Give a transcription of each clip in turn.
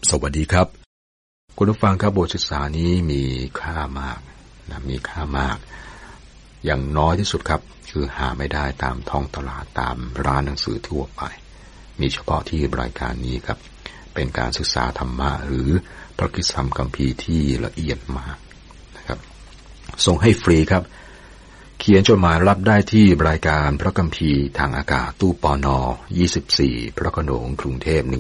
สวัสดีครับคุณผู้ฟังครับบทศึกษานี้มีค่ามากมีค่ามากอย่างน้อยที่สุดครับคือหาไม่ได้ตามท้องตลาดตามร้านหนังสือทั่วไปมีเฉพาะที่รายการนี้ครับเป็นการศึกษาธรรมะหรือพระคริสตธรรมคัมภีร์ที่ละเอียดมากนะครับส่งให้ฟรีครับเขียนจดหมายรับได้ที่รายการพระคัมภีร์ทางอากาศตู้ปน24พระโขนงกรุงเทพ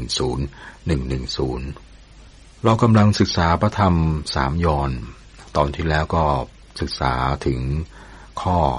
10110เรากำลังศึกษาพระธรรม3 ยอห์นตอนที่แล้วก็ศึกษาถึงข้อ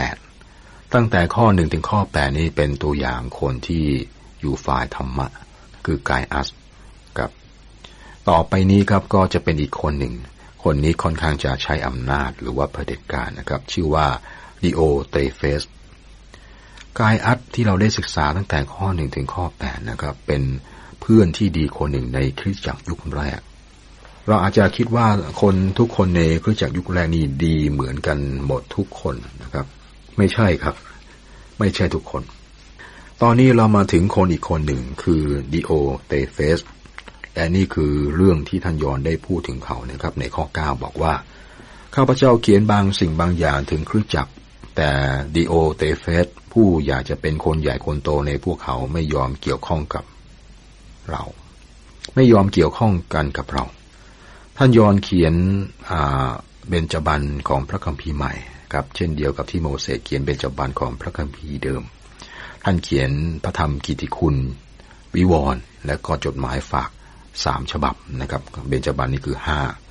8ตั้งแต่ข้อ1ถึงข้อ8นี้เป็นตัวอย่างคนที่อยู่ฝ่ายธรรมะคือกายอัสกับต่อไปนี้ครับก็จะเป็นอีกคนหนึ่งคนนี้ค่อนข้างจะใช้อำนาจหรือว่าเผด็จการนะครับชื่อว่าดิโอเตเฟสกายอัสที่เราได้ศึกษาตั้งแต่ข้อ1ถึงข้อ8นะครับเป็นเพื่อนที่ดีคนหนึ่งในคริสตจักรยุคแรกเราอาจจะคิดว่าคนทุกคนในคริสตจักรยุคแรกนี้ดีเหมือนกันหมดทุกคนนะครับไม่ใช่ครับไม่ใช่ทุกคนตอนนี้เรามาถึงคนอีกคนหนึ่งคือดิโอเตเฟสและนี่คือเรื่องที่ท่านยอห์นได้พูดถึงเขานะครับในข้อ9บอกว่าข้าพเจ้าเขียนบางสิ่งบางอย่างถึงคริสตจักรแต่ดิโอเตเฟสผู้อยากจะเป็นคนใหญ่คนโตในพวกเขาไม่ยอมเกี่ยวข้องกับเราไม่ยอมเกี่ยวข้องกันกับเราท่านยอห์นเขียนเบญจบรรณของพระคัมภีร์ใหม่ครับเช่นเดียวกับที่โมเสสเขียนเบญจบรรณของพระคัมภีร์เดิมท่านเขียนพระธรรมกิตติคุณวิวรณ์และก็จดหมายฝาก3 ฉบับนะครับเบญจบรรณนี่คือ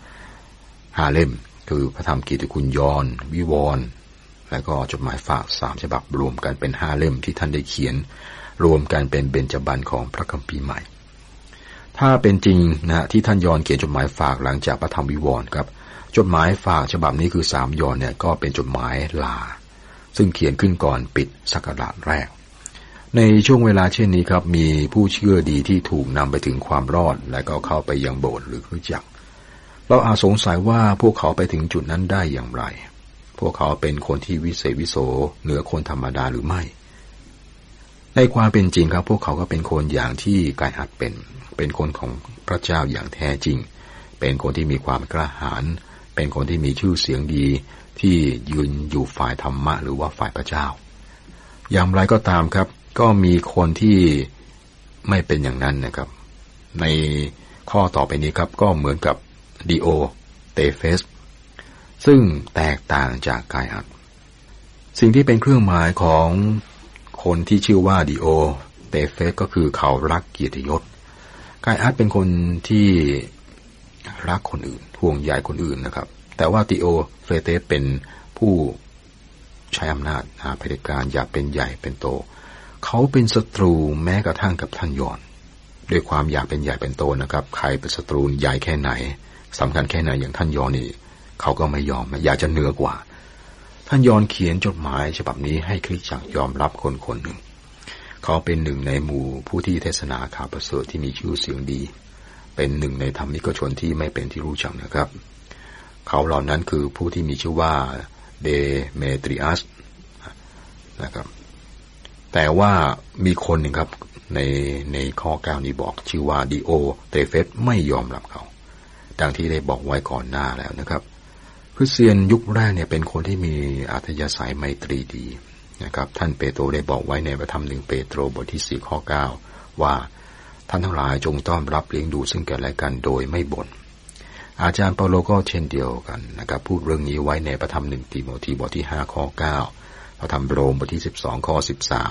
5เล่มคือพระธรรมกิตติคุณยอห์นวิวรณ์และก็จดหมายฝาก3 ฉบับรวมกันเป็น5 เล่มที่ท่านได้เขียนรวมกันเป็นเบญจบรรณของพระคัมภีร์ใหม่ถ้าเป็นจริงนะที่ท่านยอห์นเขียนจดหมายฝากหลังจากพระธรรมวิวรณ์ครับจดหมายฝากฉบับนี้คือ3 ยอห์นเนี่ยก็เป็นจดหมายลาซึ่งเขียนขึ้นก่อนปิดศักราชแรกในช่วงเวลาเช่นนี้ครับมีผู้เชื่อดีที่ถูกนำไปถึงความรอดและก็เข้าไปยังโบสถ์หรือคริสตจักรเราอาจสงสัยว่าพวกเขาไปถึงจุดนั้นได้อย่างไรพวกเขาเป็นคนที่วิเศษวิโสเหนือคนธรรมดาหรือไม่ในความเป็นจริงครับพวกเขาก็เป็นคนอย่างที่กายอัสเป็นคนของพระเจ้าอย่างแท้จริงเป็นคนที่มีความกล้าหาญเป็นคนที่มีชื่อเสียงดีที่ยืนอยู่ฝ่ายธรรมะหรือว่าฝ่ายพระเจ้าอย่างไรก็ตามครับก็มีคนที่ไม่เป็นอย่างนั้นนะครับในข้อต่อไปนี้ครับก็เหมือนกับดิโอเตเฟสซึ่งแตกต่างจากกายอัสสิ่งที่เป็นเครื่องหมายของคนที่ชื่อว่าดิโอเตเฟสก็คือเขารักเกียรติยศกายอัสเป็นคนที่รักคนอื่นห่วงใยคนอื่นนะครับแต่ว่าดิโอเฟเตสเป็นผู้ใช้อำนาจเผด็จการอยากเป็นใหญ่เป็นโตเขาเป็นศัตรูแม้กระทั่งกับท่านยอห์นด้วยความอยากเป็นใหญ่เป็นโตนะครับใครเป็นศัตรูใหญ่แค่ไหนสำคัญแค่ไหนอย่างท่านยอห์นนี่เขาก็ไม่ยอมอยากจะเหนือกว่าท่านยอห์นเขียนจดหมายฉบับนี้ให้คริสตจักรยอมรับคนคนหนึ่งเขาเป็นหนึ่งในหมู่ผู้ที่เทศนาข่าวประเสริฐที่มีชื่อเสียงดีเป็นหนึ่งในธรรมิกชนที่ไม่เป็นที่รู้จักนะครับเขาเหล่านั้นคือผู้ที่มีชื่อว่าเดเมตริอัสนะครับแต่ว่ามีคนหนึ่งครับในข้อ9นี้บอกชื่อว่าดิโอเตเฟสไม่ยอมรับเขาดังที่ได้บอกไว้ก่อนหน้าแล้วนะครับคริสเตียนยุคแรกเนี่ยเป็นคนที่มีอัธยาศัยไมตรีดีนะครับท่านเปโตรได้บอกไว้ในพระธรรม1 เปโตรบทที่4ข้อ9ว่าท่านทั้งหลายจงต้อนรับเลี้ยงดูซึ่งกันและกันโดยไม่บ่นอาจารย์เปาโลก็เช่นเดียวกันนะครับพูดเรื่องนี้ไว้ในพระธรรม1 ติโมธีบทที่5ข้อ9พระธรรมโรมบทที่12ข้อ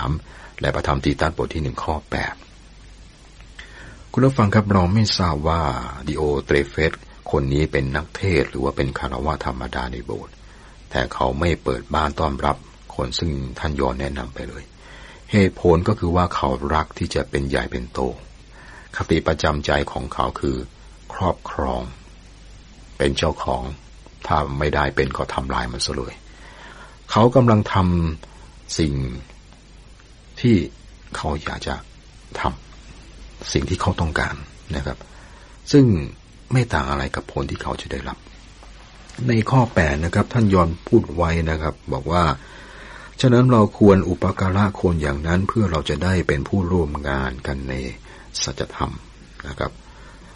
13และพระธรรมตีตัสบทที่1ข้อ8คุณผู้ฟังครับเราไม่ทราบว่าดิโอเตเฟสคนนี้เป็นนักเทศหรือว่าเป็นคฤหัสถ์ธรรมดาในโบสถ์แต่เขาไม่เปิดบ้านต้อนรับคนซึ่งท่านยอห์นแนะนำไปเลยเหตุผลก็คือว่าเขารักที่จะเป็นใหญ่เป็นโตคติประจำใจของเขาคือครอบครองเป็นเจ้าของถ้าไม่ได้เป็นก็ทำลายมันซะเลยเขากำลังทำสิ่งที่เขาอยากจะทำสิ่งที่เขาต้องการนะครับซึ่งไม่ต่างอะไรกับผลที่เขาจะได้รับในข้อ8นะครับท่านยอห์นพูดไว้นะครับบอกว่าฉะนั้นเราควรอุปการะคนอย่างนั้นเพื่อเราจะได้เป็นผู้ร่วมงานกันในสัจธรรมนะครับ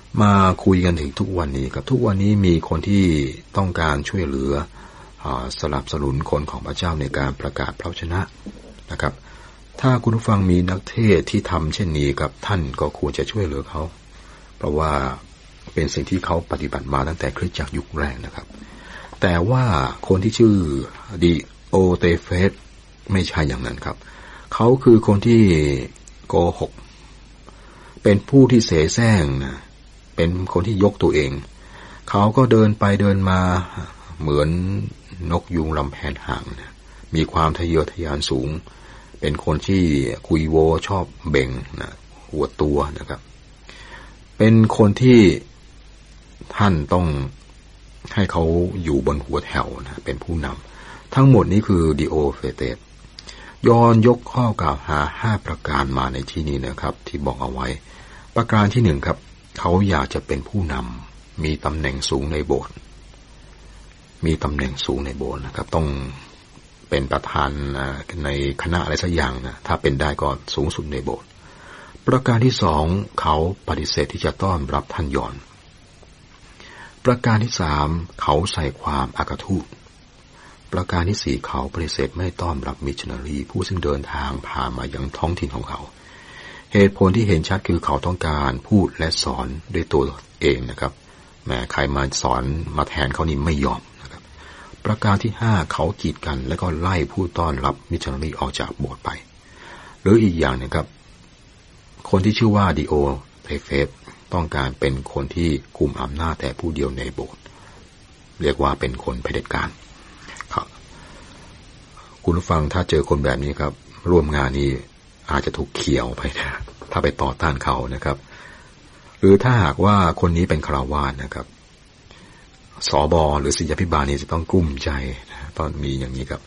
มาคุยกันถึงทุกวันนี้ครับทุกวันนี้มีคนที่ต้องการช่วยเหลือสนับสนุนคนของพระเจ้าในการประกาศพระวจนะนะครับถ้าคุณผู้ฟังมีนักเทศที่ทำเช่นนี้ครับท่านก็ควรจะช่วยเหลือเขาเพราะว่าเป็นสิ่งที่เขาปฏิบัติมาตั้งแต่คริสตจักรยุคแรกนะครับแต่ว่าคนที่ชื่อดิโอเตเฟสไม่ใช่อย่างนั้นครับเขาคือคนที่โกหกเป็นผู้ที่เสแสร้งนะเป็นคนที่ยกตัวเองเขาก็เดินไปเดินมาเหมือนนกยุงลำแพนห่างนะมีความทะเยอทะยานสูงเป็นคนที่คุยโวชอบเบ่งนะหัวตัวนะครับเป็นคนที่ท่านต้องให้เขาอยู่บนหัวแถวนะเป็นผู้นำทั้งหมดนี้คือดิโอเฟเตสย้อนยกข้อกล่าวหา5ประการมาในที่นี้นะครับที่บอกเอาไว้ประการที่1ครับเขาอยากจะเป็นผู้นำมีตำแหน่งสูงในโบสถ์มีตำแหน่งสูงในโบสถ์นะครับต้องเป็นประธานในคณะอะไรสักอย่างนะถ้าเป็นได้ก็สูงสุดในโบสถ์ประการที่2เขาปฏิเสธที่จะต้อนรับท่านยอนประการที่3เขาใส่ความอากาทูตประการที่4เขาปฏิเสธไม่ต้อนรับมิชชันนารีผู้ซึ่งเดินทางผ่านมายังท้องถิ่นของเขาเหตุผลที่เห็นชัดคือเขาต้องการพูดและสอนด้วยตัวเองนะครับแม้ใครมาสอนมาแทนเขานี่ไม่ยอมนะครับประการที่5เขากีดกันและก็ไล่ผู้ต้อนรับมิชชันนารีออกจากโบสถ์ไปหรืออีกอย่างนะครับคนที่ชื่อว่าดิโอเทเฟสต้องการเป็นคนที่กุมอำนาจแต่ผู้เดียวในโบสถ์เรียกว่าเป็นคนเผด็จการครับคุณผู้ฟังถ้าเจอคนแบบนี้ครับร่วมงานนี้อาจจะถูกเขี่ยวไปนะถ้าไปต่อต้านเขานะครับหรือถ้าหากว่าคนนี้เป็นฆราวาสนะครับสบหรือศิษยาภิบาลนี่จะต้องกลุ้มใจนะตอนมีอย่างนี้ครับ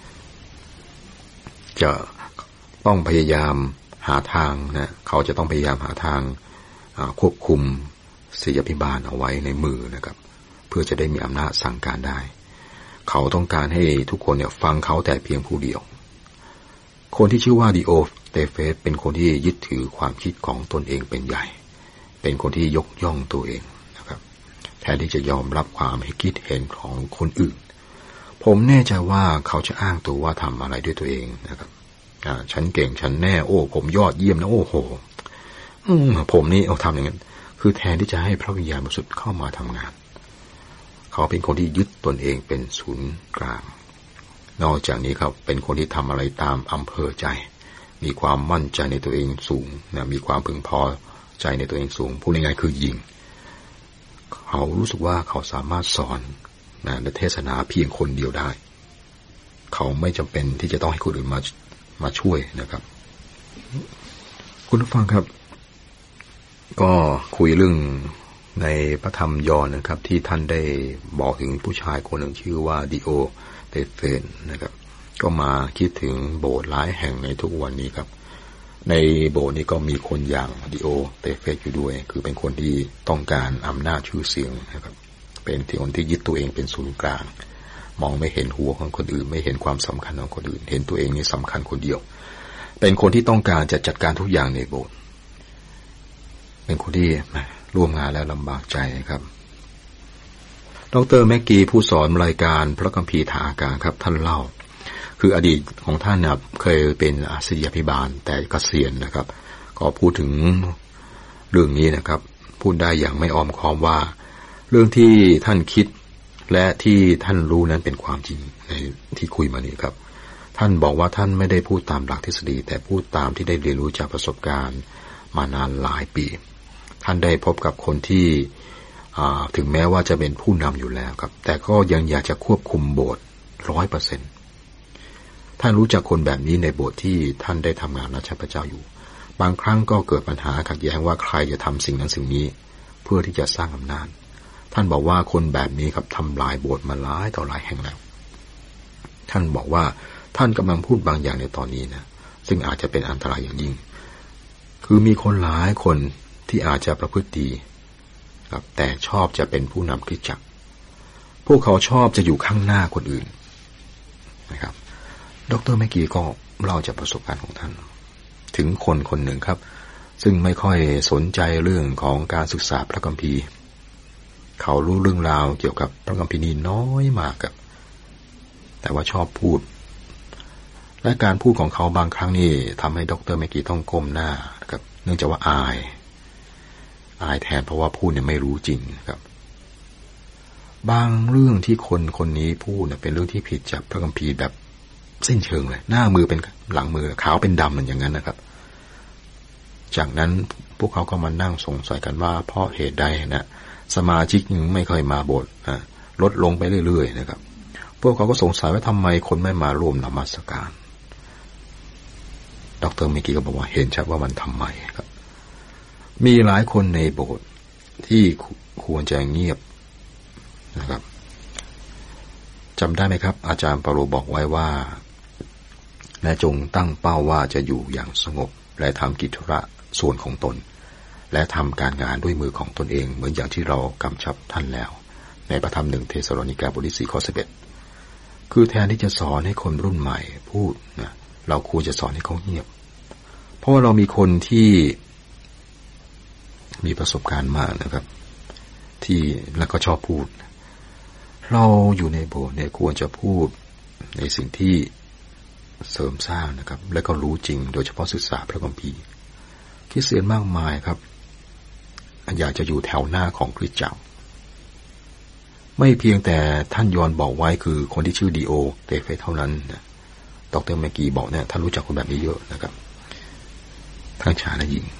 จะต้องพยายามหาทางนะเขาจะต้องพยายามหาทางควบคุมศิษยาภิบาลเอาไว้ในมือนะครับเพื่อจะได้มีอำนาจสั่งการได้เขาต้องการให้ทุกคนเนี่ยฟังเขาแต่เพียงผู้เดียวคนที่ชื่อว่าดิโอเตเฟสเป็นคนที่ยึดถือความคิดของตนเองเป็นใหญ่เป็นคนที่ยกย่องตัวเองนะครับแทนที่จะยอมรับความคิดเห็นของคนอื่นผมแน่ใจว่าเขาจะอ้างตัวว่าทำอะไรด้วยตัวเองนะครับฉันเก่งฉันแน่โอ้ผมยอดเยี่ยมนะโอ้โหผมนี่เอาทำอย่างนั้นคือแทนที่จะให้พระวิญญาณบริสุทธิ์เข้ามาทำงานเขาเป็นคนที่ยึดตนเองเป็นศูนย์กลางนอกจากนี้ครับเป็นคนที่ทำอะไรตามอำเภอใจมีความมั่นใจในตัวเองสูงนะมีความพึงพอใจในตัวเองสูงพูดง่ายๆคือยิงเขารู้สึกว่าเขาสามารถสอนนะและเทศนาเพียงคนเดียวได้เขาไม่จำเป็นที่จะต้องให้คนอื่นมาช่วยนะครับคุณผู้ฟังครับก็คุยเรื่องในพระธรรมยอห์นนะครับที่ท่านได้บอกถึงผู้ชายคนหนึ่งชื่อว่าดิโอเตเฟสนะครับก็มาคิดถึงโบสถ์หลายแห่งในทุกวันนี้ครับในโบสถ์นี้ก็มีคนอย่างดิโอเตเฟสอยู่ด้วยคือเป็นคนที่ต้องการอำนาจชื่อเสียงนะครับเป็นคนที่ยึดตัวเองเป็นศูนย์กลางมองไม่เห็นหัวของคนอื่นไม่เห็นความสำคัญของคนอื่นเห็นตัวเองนี่สำคัญคนเดียวเป็นคนที่ต้องการจะจัดการทุกอย่างในโบสถ์เป็นคนที่ร่วมงานแล้วลำบากใจครับดร.แม็กกี้ผู้สอนรายการพระคัมภีร์ทางอากาศครับท่านเล่าคืออดีตของท่านนะเคยเป็นศิษยาภิบาลแต่เกษียณนะครับก็พูดถึงเรื่องนี้นะครับพูดได้อย่างไม่อ้อมค้อมว่าเรื่องที่ท่านคิดและที่ท่านรู้นั้นเป็นความจริงในที่คุยมานี้ครับท่านบอกว่าท่านไม่ได้พูดตามหลักทฤษฎีแต่พูดตามที่ได้เรียนรู้จากประสบการณ์มานานหลายปีท่านได้พบกับคนที่ถึงแม้ว่าจะเป็นผู้นำอยู่แล้วครับแต่ก็ยังอยากจะควบคุมโบสถ์ 100% ท่านรู้จักคนแบบนี้ในโบสถ์ที่ท่านได้ทำงานรับใช้พระเจ้าอยู่บางครั้งก็เกิดปัญหาขัดแย้งว่าใครจะทำสิ่งนั้นสิ่งนี้เพื่อที่จะสร้างอำนาจท่านบอกว่าคนแบบนี้ครับทำลายโบสถ์มาหลายต่อหลายแห่งแล้วท่านบอกว่าท่านกำลังพูดบางอย่างในตอนนี้นะซึ่งอาจจะเป็นอันตรายอย่างยิ่งคือมีคนหลายคนที่อาจจะประพฤติดีครับแต่ชอบจะเป็นผู้นำคริสตจักรพวกเขาชอบจะอยู่ข้างหน้าคนอื่นนะครับดร.แมกกี้ก็เล่าจากประสบการณ์ของท่านถึงคนคนหนึ่งครับซึ่งไม่ค่อยสนใจเรื่องของการศึกษาพระคัมภีร์เขารู้เรื่องราวเกี่ยวกับพระคัมภีร์นี่น้อยมากครับแต่ว่าชอบพูดและการพูดของเขาบางครั้งนี่ทำให้ดร.แมกกี้ต้องก้มหน้านะครับเนื่องจากว่าอายแทนเพราะว่าพูดเนี่ยไม่รู้จริงครับบางเรื่องที่คนนี้พูดเนี่ยเป็นเรื่องที่ผิดจากพระคัมภีร์แบบสิ้นเชิงเลยหน้ามือเป็นหลังมือขาวเป็นดำเหมือนอย่างนั้นนะครับจากนั้นพวกเขาก็มานั่งสงสัยกันว่าเพราะเหตุใดนะสมาชิกไม่ค่อยมาโบสถ์ลดลงไปเรื่อยๆนะครับพวกเขาก็สงสัยว่าทำไมคนไม่มาร่วมนมัสการดร.แมกกี้ก็บอกว่าเห็นชัดว่ามันทำไมครับมีหลายคนในโบสถ์ที่ควรจะเงียบนะครับจำได้ไหมครับอาจารย์เปาโลบอกไว้ว่าและจงตั้งเป้าว่าจะอยู่อย่างสงบและทำกิจธุระส่วนของตนและทำการงานด้วยมือของตนเองเหมือนอย่างที่เรากำชับท่านแล้วในพระธรรม1 เธสาโลนิกาบทที่4 ข้อ 11คือแทนที่จะสอนให้คนรุ่นใหม่พูดนะเราควรจะสอนให้เขาเงียบเพราะว่าเรามีคนที่มีประสบการณ์มากนะครับที่แล้วก็ชอบพูดเราอยู่ในโบสถ์เนี่ยควรจะพูดในสิ่งที่เสริมสร้างนะครับและก็รู้จริงโดยเฉพาะศึกษาพระคัมภีร์คริสเตียนมากมายครับอยากจะอยู่แถวหน้าของคริสตจักรไม่เพียงแต่ท่านยอห์นบอกไว้คือคนที่ชื่อดีโอเตเฟเท่านั้นนะดร.แมกกี้บอกเนี่ยท่านรู้จักคนแบบนี้เยอะนะครับทั้งชายและหญิง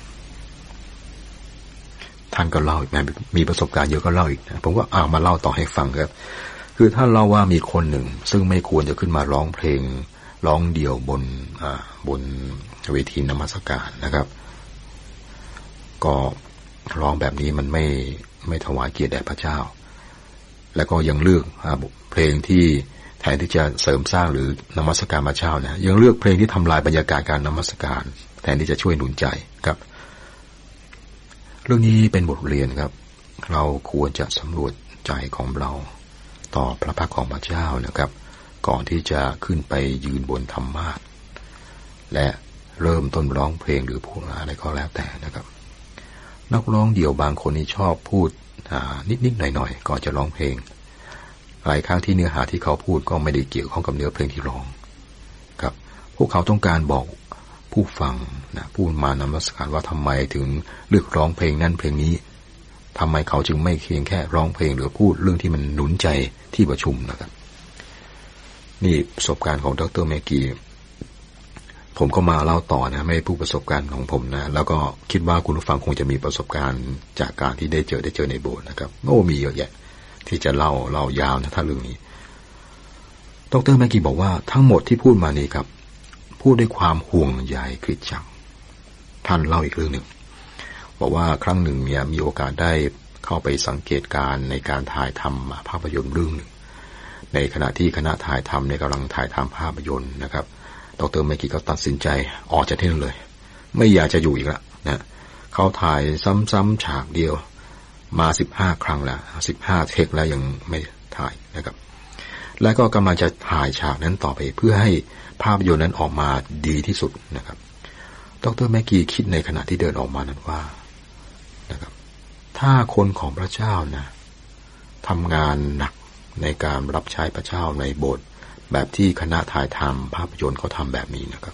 ท่านก็เล่าอีกมีประสบการณ์เยอะก็เล่าอีกนะผมก็มาเล่าต่อให้ฟังครับคือท่านเล่าว่ามีคนหนึ่งซึ่งไม่ควรจะขึ้นมาร้องเพลงร้องเดี่ยวบนเวทีนมัสการนะครับก็ร้องแบบนี้มันไม่ถวายเกียรติแด่พระเจ้าแล้วก็ยังเลือกเพลงที่แทนที่จะเสริมสร้างหรือนมัสการพระเจ้านะยังเลือกเพลงที่ทำลายบรรยากาศการนมัสการแทนที่จะช่วยหนุนใจครับเรื่องนี้เป็นบทเรียนครับเราควรจะสำรวจใจของเราต่อพระพักของพระเจ้านะครับก่อนที่จะขึ้นไปยืนบนธรรมาสน์และเริ่มต้นร้องเพลงหรือพูดอะไรก็แล้วแต่นะครับนักร้องเดี่ยวบางคนนี่ชอบพูดนิดๆหน่อยๆก่อนจะร้องเพลงหลายครั้งที่เนื้อหาที่เขาพูดก็ไม่ได้เกี่ยวข้องกับเนื้อเพลงที่ร้องครับพวกเขาต้องการบอกผู้ฟังนะผู้มานมัสการว่าทำไมถึงเลือกร้องเพลงนั้นเพลงนี้ทำไมเขาจึงไม่เพียงแค่ร้องเพลงหรือพูดเรื่องที่มันหนุนใจที่ประชุมนะครับนี่ประสบการณ์ของดร.แมกกี้ผมก็มาเล่าต่อนะไม่ผู้ประสบการณ์ของผมนะแล้วก็คิดว่าคุณผู้ฟังคงจะมีประสบการณ์จากการที่ได้เจอในโบสถ์นะครับมีเยอะแยะที่จะเล่ายาวนะถ้าเรื่องนี้ดร.แมกกี้บอกว่าทั้งหมดที่พูดมานี้ครับพูดด้วยความห่วงใยคริสตจักรท่านเล่าอีกเรื่องหนึ่งบอกว่าครั้งหนึ่งเนี่ยมีโอกาสได้เข้าไปสังเกตการในการถ่ายทำภาพยนตร์เรื่องหนึ่งในขณะที่คณะถ่ายทำเนี่ยกำลังถ่ายทำภาพยนตร์นะครับดร.แมกกี้ก็ตัดสินใจออกจากที่นั่นเลยไม่อยากจะอยู่อีกแล้วนะเขาถ่ายซ้ำๆฉากเดียวมา15 ครั้งแล้ว15 เทคแล้วยังไม่ถ่ายนะครับแล้วก็กำลังจะถ่ายฉากนั้นต่อไปเพื่อให้ภาพยนตร์นั้นออกมาดีที่สุดนะครับดร.แมกกี้คิดในขณะที่เดินออกมานั้นว่านะครับถ้าคนของพระเจ้านะทำงานหนักในการรับใช้พระเจ้าในโบสถ์แบบที่คณะถ่ายทำภาพยนตร์เขาทำแบบนี้นะครับ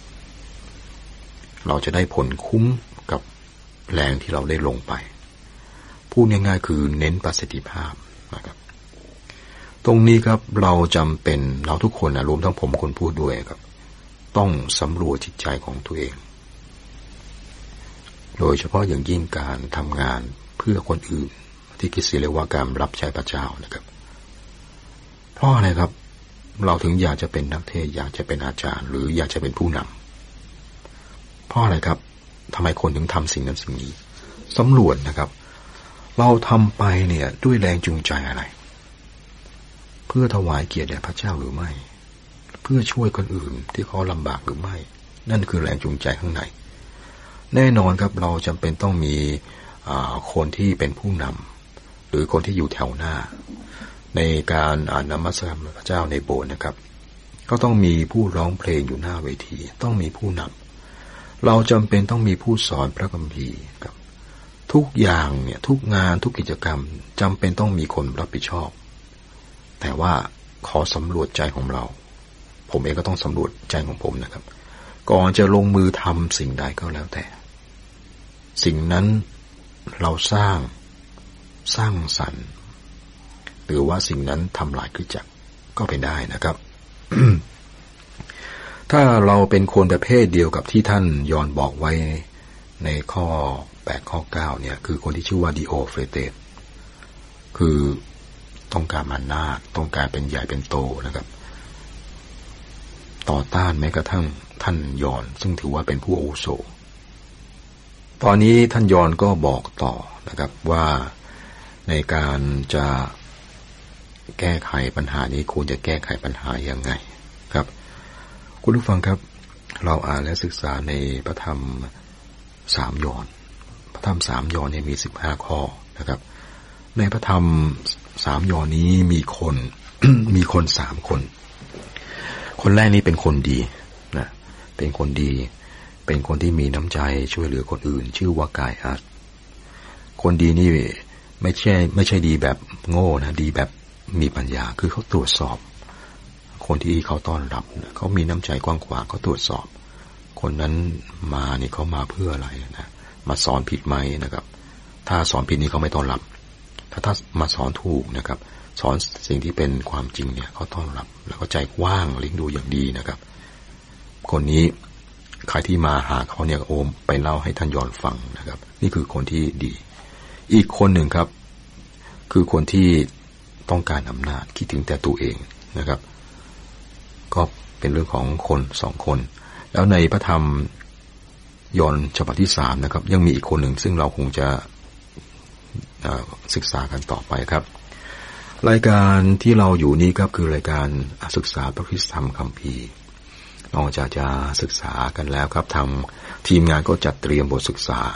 เราจะได้ผลคุ้มกับแรงที่เราได้ลงไปพูดง่ายๆคือเน้นประสิทธิภาพนะครับตรงนี้ครับเราจำเป็นเราทุกคนนะรวมทั้งผมคนพูดด้วยครับต้องสำรวจจิตใจของตัวเองโดยเฉพาะอย่างยิ่งการทำงานเพื่อคนอื่นที่คริสเตียนเรียกว่าการรับใช้พระเจ้านะครับเพราะอะไรครับเราถึงอยากจะเป็นนักเทศน์อยากจะเป็นอาจารย์หรืออยากจะเป็นผู้นำเพราะอะไรครับทำไมคนถึงทำสิ่งนั้นสิ่งนี้สำรวจนะครับเราทำไปเนี่ยด้วยแรงจูงใจอะไรเพื่อถวายเกียรติแด่พระเจ้าหรือไม่เพื่อช่วยคนอื่นที่เขาลำบากหรือไม่นั่นคือแรงจูงใจข้างในแน่นอนครับเราจำเป็นต้องมีคนที่เป็นผู้นำหรือคนที่อยู่แถวหน้าในการนมัสการพระเจ้าในโบสถ์นะครับก็ต้องมีผู้ร้องเพลงอยู่หน้าเวทีต้องมีผู้นำเราจำเป็นต้องมีผู้สอนพระคัมภีร์ครับทุกอย่างเนี่ยทุกงานทุกกิจกรรมจำเป็นต้องมีคนรับผิดชอบแต่ว่าขอสำรวจใจของเราผมเองก็ต้องสำรวจใจของผมนะครับก่อนจะลงมือทำสิ่งใดก็แล้วแต่สิ่งนั้นเราสร้างสรรค์หรือว่าสิ่งนั้นทำลายคริสตจักรก็เป็นได้นะครับ ถ้าเราเป็นคนประเภทเดียวกับที่ท่านยอห์นบอกไว้ในข้อ8ข้อ9เนี่ยคือคนที่ชื่อว่าดิโอเฟเตสคือต้องการมานาจต้องการเป็นใหญ่เป็นโตนะครับต่อต้านแม้กระทั่งท่านยอห์นซึ่งถือว่าเป็นผู้อาวุโสตอนนี้ท่านยอห์นก็บอกต่อนะครับว่าในการจะแก้ไขปัญหานี้ควรจะแก้ไขปัญหายังไงครับคุณผู้ฟังครับเราอ่านและศึกษาในพระธรรม3 ยอห์นพระธรรม3 ยอห์นเนี่ยมี15 ข้อนะครับในพระธรรม3 ยอห์นนี้มีคน มีคน3 คนคนแรกนี่เป็นคนดีนะเป็นคนดีเป็นคนที่มีน้ำใจช่วยเหลือคนอื่นชื่อว่ากายอาร์ตคนดีนี่ไม่ใช่ดีแบบโง่นะดีแบบมีปัญญาคือเขาตรวจสอบคนที่เขาต้อนรับเขามีน้ำใจกว้างขวางเขาตรวจสอบคนนั้นมานี่เขามาเพื่ออะไรนะมาสอนผิดไหมนะครับถ้าสอนผิดนี่เขาไม่ต้อนรับถ้ามาสอนถูกนะครับสอนสิ่งที่เป็นความจริงเนี่ยเขาต้อนรับแล้วก็ใจกว้างเลี้ยงดูอย่างดีนะครับคนนี้ใครที่มาหาเขาเนี่ยโอมไปเล่าให้ท่านยอห์นฟังนะครับนี่คือคนที่ดีอีกคนหนึ่งครับคือคนที่ต้องการอำนาจคิดถึงแต่ตัวเองนะครับก็เป็นเรื่องของคน2 คนแล้วในพระธรรมยอห์นฉบับที่3นะครับยังมีอีกคนหนึ่งซึ่งเราคงจะศึกษากันต่อไปครับรายการที่เราอยู่นี้ครับคือรายการศึกษาพระคริสตธรรมคัมภีร์นอกจากจะศึกษากันแล้วครับทางทีมงานก็จัดเตรียมบทศึกษา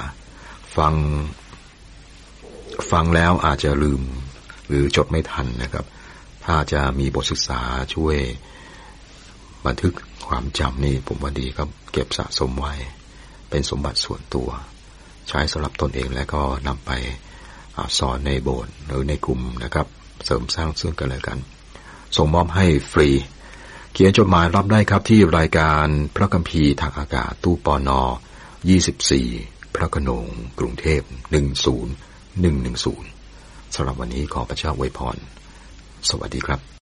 ฟังแล้วอาจจะลืมหรือจดไม่ทันนะครับถ้าจะมีบทศึกษาช่วยบันทึกความจำนี่ผมว่าดีครับเก็บสะสมไว้เป็นสมบัติส่วนตัวใช้สำหรับตนเองและก็นำไปสอนในโบสถ์หรือในกลุ่มนะครับเสริมสร้างซึ่งกันและกันส่งมอบให้ฟรีเขียนจดหมายรับได้ครับที่รายการพระคัมภีร์ทางอากาศตู้ปน24พระโขนงกรุงเทพ10110สำหรับวันนี้ขอพระเจ้าอวยพรสวัสดีครับ